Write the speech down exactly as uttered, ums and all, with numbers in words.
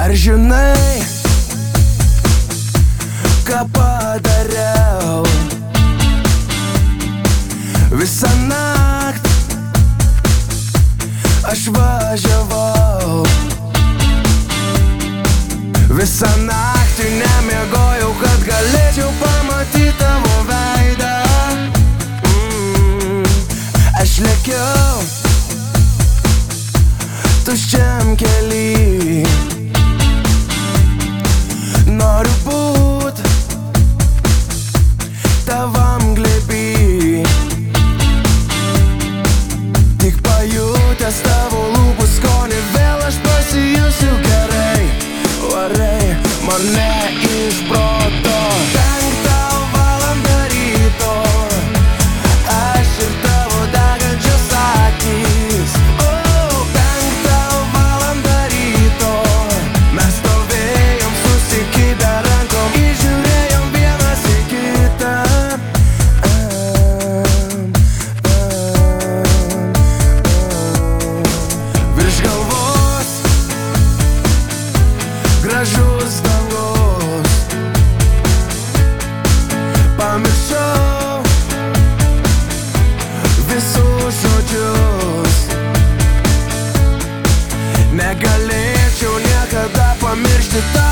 Ar žinai, ką padariau? Visą naktį aš važiavau, visą naktį nemiegojau, kad galėčiau pamatyti tavo veidą. mm, Aš lėkiau tuščiam kely, noriu būt tavam glėby, tik pajutęs tavo lūpų skonį, vėl aš pasijusiu gerai. Varai mane iš proto. Penktą valandą ryto aš ir tavo degančios akys. O, penktą valandą ryto mes stovėjom susikibę rankom, įžiūrėjom vienas į kitą. um, um, um. Virš galvos gražus dangus, pamiršau visus žodžius. Negalėčiau niekada pamiršti tavo